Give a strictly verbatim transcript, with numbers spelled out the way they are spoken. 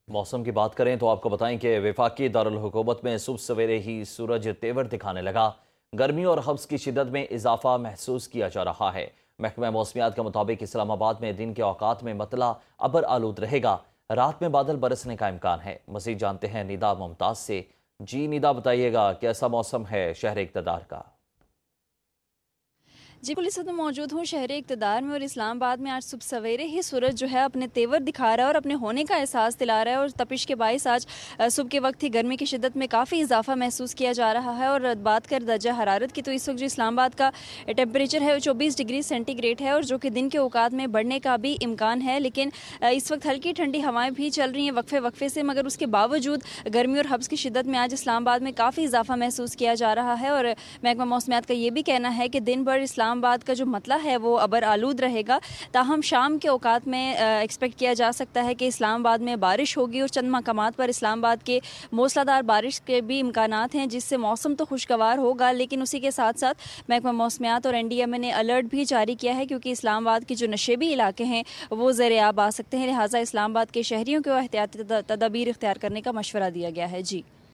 موسم کی بات کریں تو آپ کو بتائیں کہ وفاقی دارالحکومت میں صبح سویرے ہی سورج تیور دکھانے لگا۔ گرمی اور حبس کی شدت میں اضافہ محسوس کیا جا رہا ہے۔ محکمہ موسمیات کے مطابق اسلام آباد میں دن کے اوقات میں مطلع ابر آلود رہے گا، رات میں بادل برسنے کا امکان ہے۔ مزید جانتے ہیں ندا ممتاز سے۔ جی ندا، بتائیے گا کیسا موسم ہے شہر اقتدار کا؟ جی پولیس میں موجود ہوں شہر اقتدار میں، اور اسلام آباد میں آج صبح سویرے ہی سورج جو ہے اپنے تیور دکھا رہا ہے اور اپنے ہونے کا احساس دلا رہا ہے، اور تپش کے باعث آج صبح کے وقت ہی گرمی کی شدت میں کافی اضافہ محسوس کیا جا رہا ہے۔ اور بات کر درجہ حرارت کی تو اس وقت جو اسلام آباد کا ٹیمپریچر ہے وہ چوبیس ڈگری سینٹی گریڈ ہے، اور جو کہ دن کے اوقات میں بڑھنے کا بھی امکان ہے، لیکن اس وقت ہلکی ٹھنڈی ہوائیں بھی چل رہی ہیں وقفے وقفے سے، مگر اس کے باوجود گرمی اور حبس کی شدت میں آج اسلام آباد میں کافی اضافہ محسوس کیا جا رہا ہے۔ اور محکمہ موسمیات کا یہ بھی کہنا ہے کہ دن بھر اسلام آباد کا جو مطلع ہے وہ ابر آلود رہے گا، تاہم شام کے اوقات میں ایکسپیکٹ کیا جا سکتا ہے کہ اسلام آباد میں بارش ہوگی، اور چند مقامات پر اسلام آباد کے موسلا دھار بارش کے بھی امکانات ہیں، جس سے موسم تو خوشگوار ہوگا، لیکن اسی کے ساتھ ساتھ محکمہ موسمیات اور این ڈی ایم اے نے الرٹ بھی جاری کیا ہے، کیونکہ اسلام آباد کے جو نشیبی علاقے ہیں وہ زیر آب آ سکتے ہیں، لہٰذا اسلام آباد کے شہریوں کو احتیاطی تدابیر اختیار کرنے کا مشورہ دیا گیا ہے۔ جی